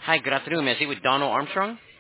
Hi, good afternoon. May I speak with Donald Armstrong?